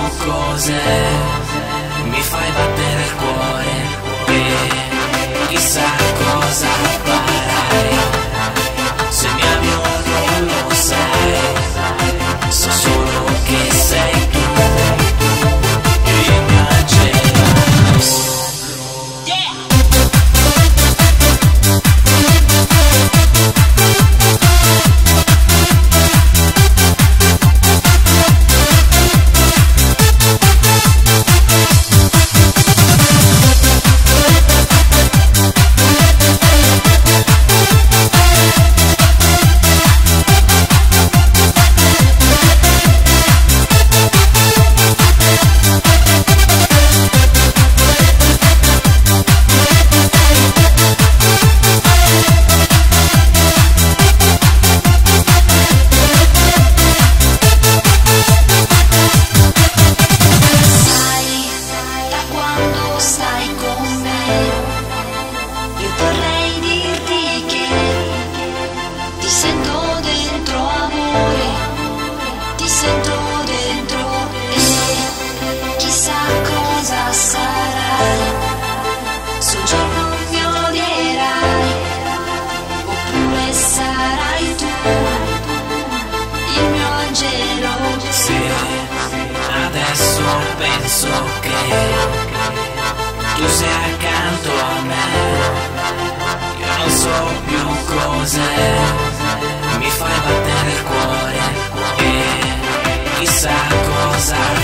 cose, mi fai battere il cuore e chissà cosa farai. Se mi ami o non lo sai, so solo che sei tu il mio angelo. Adesso penso che tu sei accanto a me, io non so più cos'è, mi fai battere il cuore e chissà cosa